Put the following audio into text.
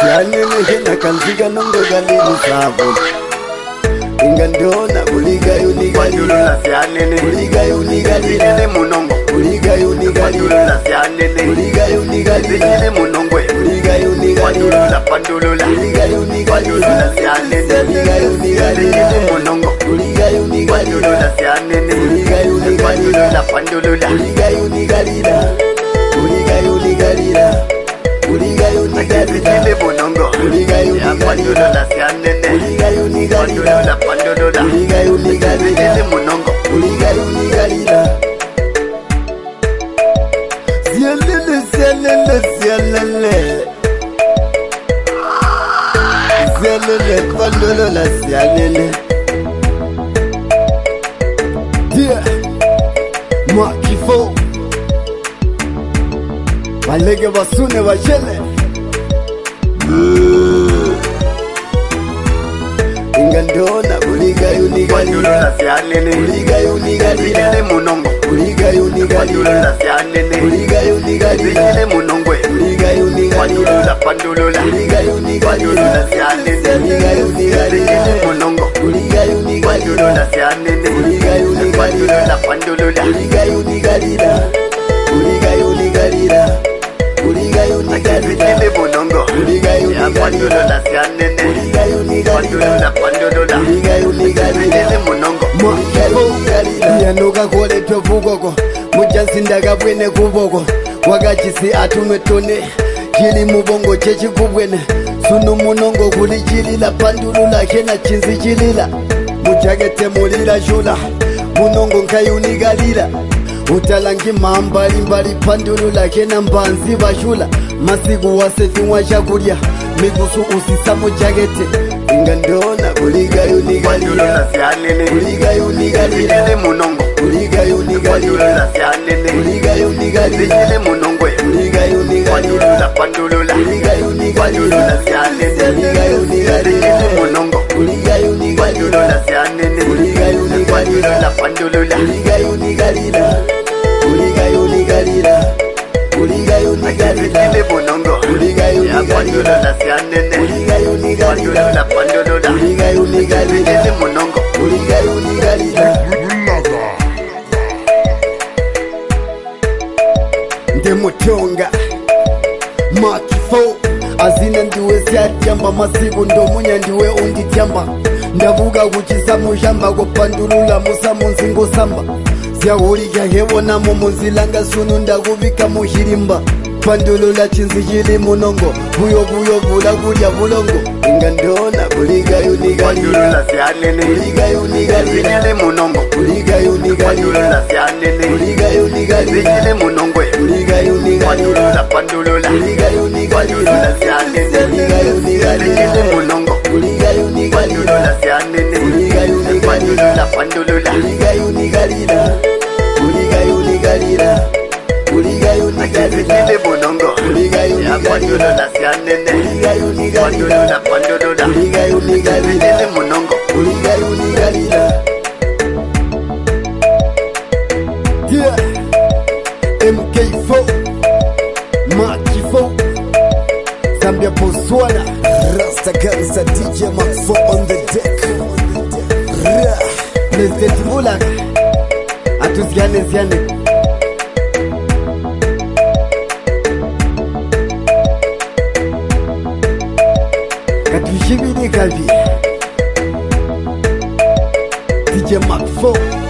sianene hena kanziga nongo galini sabo ingandona uliga unigalira sianene uliga unigalira munongo uliga unigalira sianene uliga unigalira munongwe uliga unigalira pandulula uliga unigalira sianene uliga unigalira munongo uliga unigalira sianene uliga unigalira pandulula uliga unigalira uliga unigalira uliga unigalira munongo uliga unigalira sianene uliga unigalira pandulula uliga unigalira munongo uliga unigalira zielele zielele zielele pandulula zielele dia Makifo balege basune bashele ingandona uliga unigalira sianene uliga unigalira munongo uliga unigalira sianene uliga unigalira munongwe uliga unigalira pandulula uliga unigalira sianene uliga unigalira munongo uliga unigalira sianene uliga unigalira pandulula uliga unigalira uliga unigalira uliga unigalira munongo uliga unigalira pandulula sianene uliga unigalira pandulula uliga unigalira munongo yanuka kole tovugoko mujansindaga bwene kuboko wakachisi atumwe tone chili mubongo chechikubwene sunu munongo kuli chilila pandulula kena chinzi chilila muchakete mulila shula munongo nkayunigalila utalangi mambalimbali pandulula kena mbanzi bashula masiku wasefiwa chakulya migusu usisa muchakete ingandona uliga unigalira sianene uliga unigalira munongo uliga unigalira sianene uliga unigalira munongwe uliga unigalira pandulula uliga unigalira sianene uliga unigalira munongo uliga unigalira sianene uliga unigalira pandulula uliga unigalira uliga unigalira uliga unigalira munongo uliga unigalira sianene uliga unigalira pandulula uliga unigalira munongo uliga unigalira ndemutonga Makifo azina ndiwe syatyamba masiku ndomunya ndiwe undityamba ndavuga kuchisa mushamba kupandulula musa munzingo samba zyahulika hewonamo munzilanga sunu ndakuvika muhilimba pandulula chinzi chili munongo buyo vula kulya vulongo ingandona uliga unigalira sianene uliga unigalira munongo uliga unigalira sianene uliga unigalira munongwe uliga unigalira pandulula uliga unigalira sianene uliga unigalira munongo uliga unigalira sianene uliga unigalira pandulula uliga unigalira uliga unigalira uliga unigalira munongo uliga unigalira sianene uliga unigalira pandulula uliga unigalira munongo uliga unigalira yeah MK4 Makifo Zambia Botswana Rasta Gansa DJ Makfo on the deck President Mulak atuziane ziane katujibini kavi DJ Makfo